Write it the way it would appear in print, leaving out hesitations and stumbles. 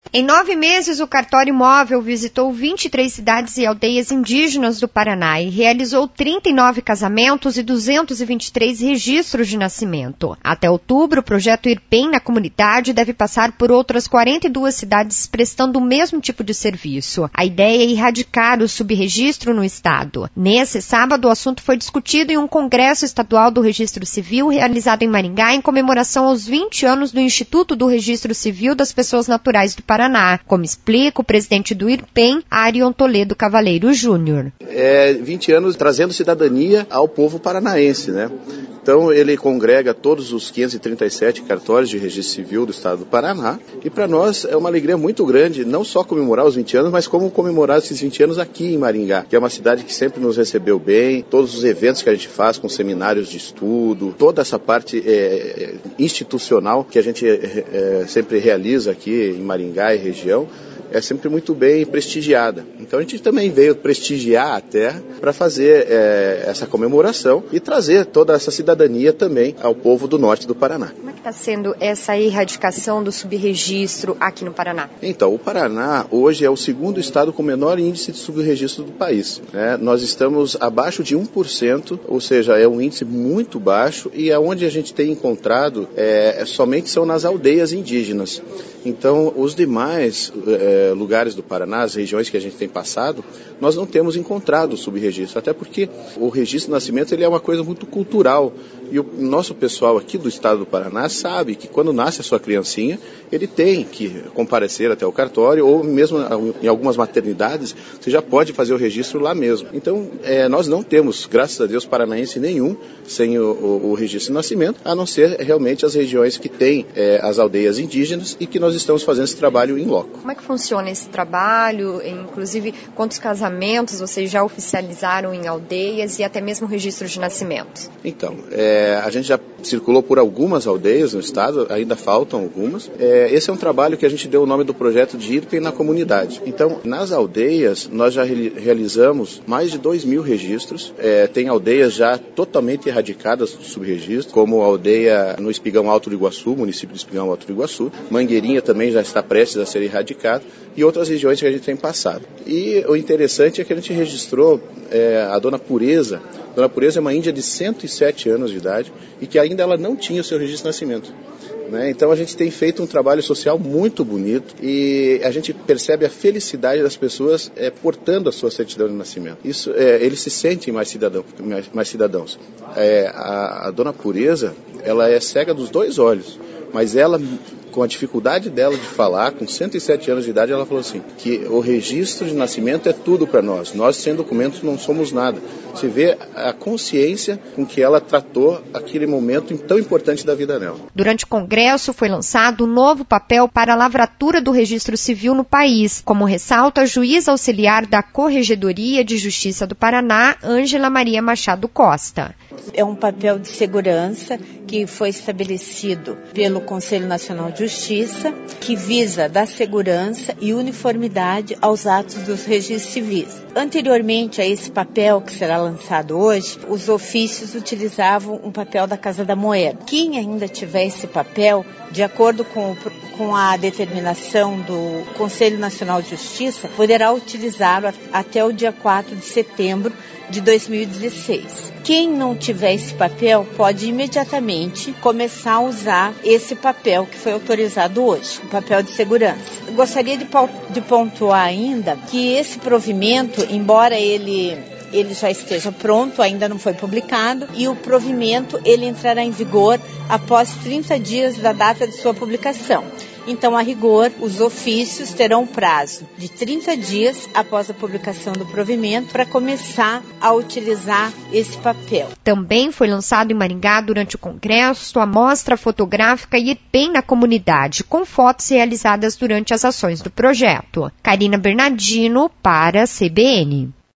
Em 9 meses, o cartório móvel visitou 23 cidades e aldeias indígenas do Paraná e realizou 39 casamentos e 223 registros de nascimento. Até outubro, o projeto IRPEM na comunidade deve passar por outras 42 cidades prestando o mesmo tipo de serviço. A ideia é erradicar o subregistro no estado. Nesse sábado, o assunto foi discutido em um congresso estadual do Registro Civil realizado em Maringá em comemoração aos 20 anos do Instituto do Registro Civil das Pessoas Naturais do Paraná, como explica o presidente do IRPEM, Arion Toledo Cavaleiro Júnior. 20 anos trazendo cidadania ao povo paranaense, né? Então ele congrega todos os 537 cartórios de registro civil do estado do Paraná e para nós é uma alegria muito grande não só comemorar os 20 anos, mas como comemorar esses 20 anos aqui em Maringá, que é uma cidade que sempre nos recebeu bem, todos os eventos que a gente faz com seminários de estudo, toda essa parte institucional que a gente sempre realiza aqui em Maringá e região, é sempre muito bem prestigiada. Então a gente também veio prestigiar a terra para fazer essa comemoração e trazer toda essa cidadania também ao povo do norte do Paraná. Como é que está sendo essa erradicação do subregistro aqui no Paraná? Então, o Paraná hoje é o segundo estado com menor índice de subregistro do país. Nós estamos abaixo de 1%, ou seja, é um índice muito baixo e aonde a gente tem encontrado somente são nas aldeias indígenas. Então, os demais lugares do Paraná, as regiões que a gente tem passado, nós não temos encontrado o subregistro, até porque o registro de nascimento ele é uma coisa muito cultural e o nosso pessoal aqui do estado do Paraná sabe que quando nasce a sua criancinha, ele tem que comparecer até o cartório ou mesmo em algumas maternidades, você já pode fazer o registro lá mesmo. Então, nós não temos, graças a Deus, paranaense nenhum sem o registro de nascimento, a não ser realmente as regiões que têm as aldeias indígenas e que nós estamos fazendo esse trabalho em loco. Como é que funciona esse trabalho? Inclusive, quantos casamentos vocês já oficializaram em aldeias e até mesmo registro de nascimento? Então, a gente já circulou por algumas aldeias no estado, ainda faltam algumas. Esse é um trabalho que a gente deu o nome do projeto de IRPEM na comunidade. Então, nas aldeias, nós já realizamos mais de 2.000 registros. Tem aldeias já totalmente erradicadas do subregistro, como a aldeia no Espigão Alto do Iguaçu, município de Espigão Alto do Iguaçu. Mangueirinha também já está prestes a ser erradicado e outras regiões que a gente tem passado. E o interessante é que a gente registrou a Dona Pureza. Dona Pureza é uma índia de 107 anos de idade e que ainda ela não tinha o seu registro de nascimento. Então a gente tem feito um trabalho social muito bonito e a gente percebe a felicidade das pessoas portando a sua certidão de nascimento. Isso, eles se sentem mais cidadãos. A Dona Pureza, ela é cega dos 2 olhos, mas ela, com a dificuldade dela de falar, com 107 anos de idade, ela falou assim, que o registro de nascimento é tudo para nós. Nós, sem documentos, não somos nada. Você vê a consciência com que ela tratou aquele momento tão importante da vida dela. Durante o congresso, foi lançado um novo papel para a lavratura do registro civil no país, como ressalta a juíza auxiliar da Corregedoria de Justiça do Paraná, Ângela Maria Machado Costa. É um papel de segurança que foi estabelecido pelo Conselho Nacional de Justiça, que visa dar segurança e uniformidade aos atos dos registros civis. Anteriormente a esse papel que será lançado hoje, os ofícios utilizavam um papel da Casa da Moeda. Quem ainda tiver esse papel, de acordo com a determinação do Conselho Nacional de Justiça, poderá utilizá-lo até o dia 4 de setembro de 2016. Quem não tiver esse papel pode imediatamente começar a usar esse papel que foi autorizado hoje, o papel de segurança. Eu gostaria de pontuar ainda que esse provimento, embora ele já esteja pronto, ainda não foi publicado, e o provimento ele entrará em vigor após 30 dias da data de sua publicação. Então, a rigor, os ofícios terão prazo de 30 dias após a publicação do provimento para começar a utilizar esse papel. Também foi lançado em Maringá, durante o congresso, a mostra fotográfica IRPEM na comunidade, com fotos realizadas durante as ações do projeto. Karina Bernardino, para a CBN.